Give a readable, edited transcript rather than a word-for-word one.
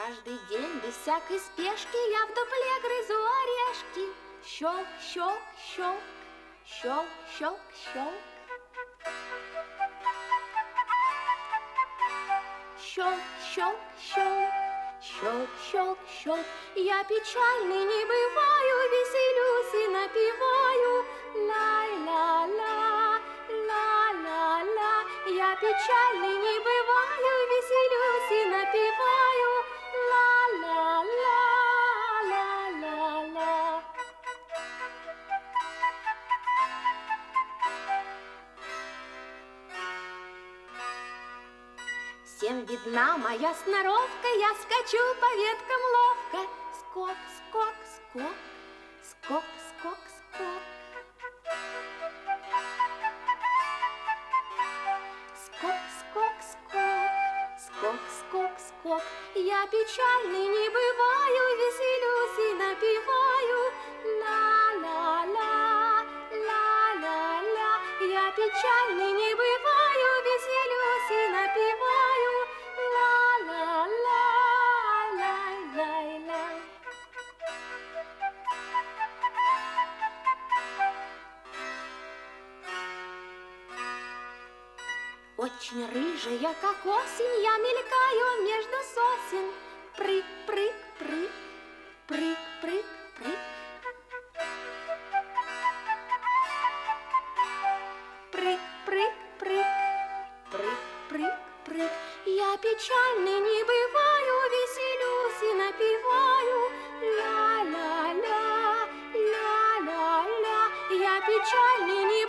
Каждый день без всякой спешки я в дупле грызу орешки. Щелк, щелк, щелк, щелк, щелк, щелк. Щелк, щелк, щелк, щелк, щелк, щелк. Я печальный не бываю, веселюсь и напеваю. Ла-ла-ла, ла-ла-ла. Я печальный не бываю, веселюсь и напеваю. Ла-ла-ла, ла-ла-ла. Всем видна моя сноровка, я скачу по веткам ловко. Скок, скок, скок, скок, скок, скок. Скок, скок, скок, скок, скок, скок. Я печальный не бываю, веселюсь и напеваю. Ла-ла-ла, ла-ла-ла. Я печальный не бываю, веселюсь и напеваю. Ла-ла-ла, лай-лай-лай. Очень рыжая, как осень, я мелькаю между сосен. Прыг, прыг, прыг, прыг, прыг, прыг. Прыг, прыг, прыг, прыг, прыг, прыг. Я печальный не бываю, веселюсь и напеваю. Ла-ла-ла, ла-ла-ла. Я печальный не